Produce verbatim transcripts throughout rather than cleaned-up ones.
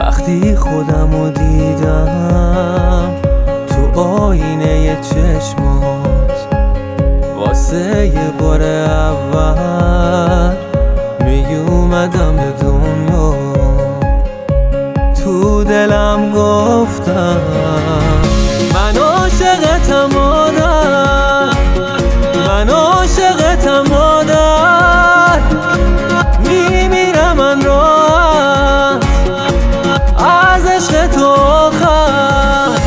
وقتی خودمو دیدم تو آینه چشمات، واسه یه بار اول می اومدم به دنیا. تو دلم گفتم من عاشقتم مادر، من عاشقتم مادر، میمیرم من راحت از عشق تو آخر.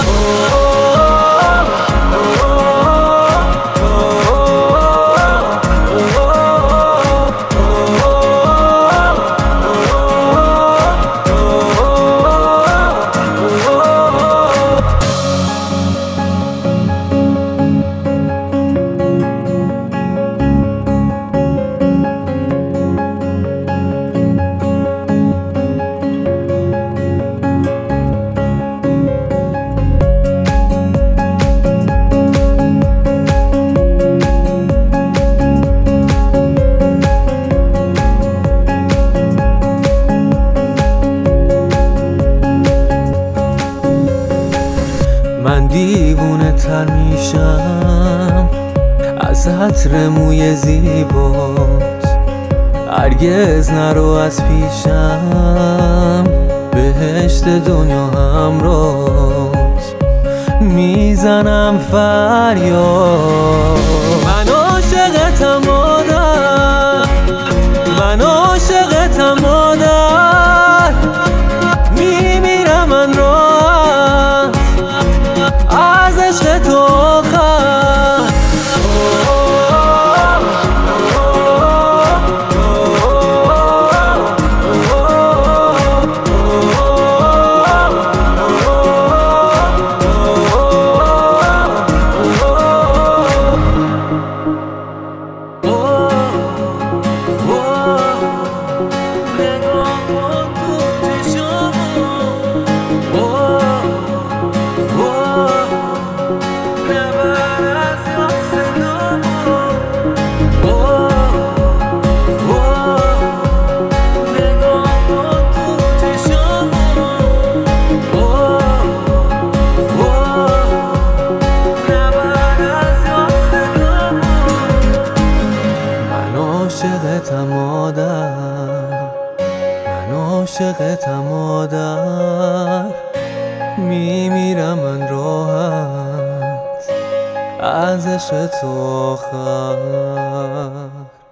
من دیوونه تر میشم از عطر موی زیبات، هرگز نرو از پیشم، بهشت دنیا همراهت، میزنم فریاد. من عاشقتم مادر، من عاشقتم مادر، میمیرم من راحت از عشق تو آخر. عاشقتم مادر، من عاشقتم مادر، میمیرم من راحت از عشق تو آخر.